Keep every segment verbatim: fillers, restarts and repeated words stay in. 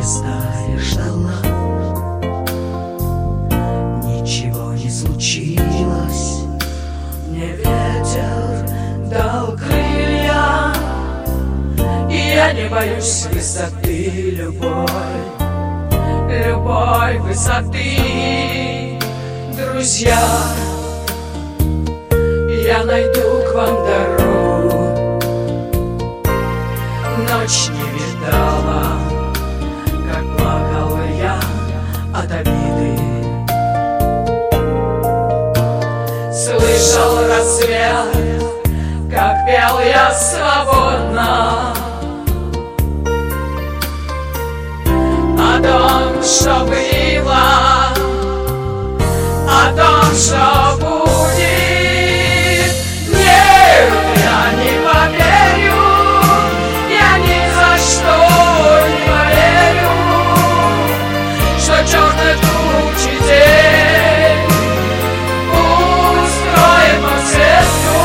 Честная ждала, ничего не случилось. Мне ветер дал крылья, и я не боюсь высоты, любовь, любовь высоты. Друзья, я найду к вам дорогу. Ночь не видала, как плакал я от обиды. Слышал рассвет, как пел я свободно о том, что было, о том, что будет. Нет, я не поверю, я ни за что не поверю, что черный тучи день устроит по свету.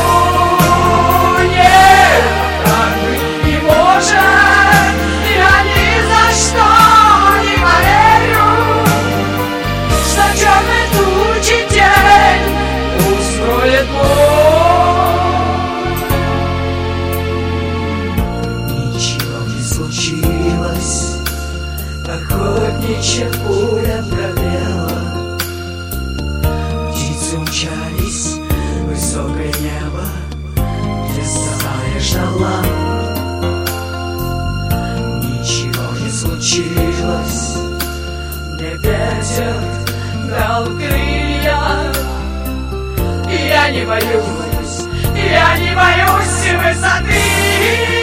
Нет, так быть не может, я ни за что не поверю, что черный тучи день устроит боль. Ничего не случилось, охотничья пуля пробела. Птицы умчались в высокое небо, где стая ждала. Ничего не случилось, мне ветер дал крылья, и я не боюсь, я не боюсь высоты.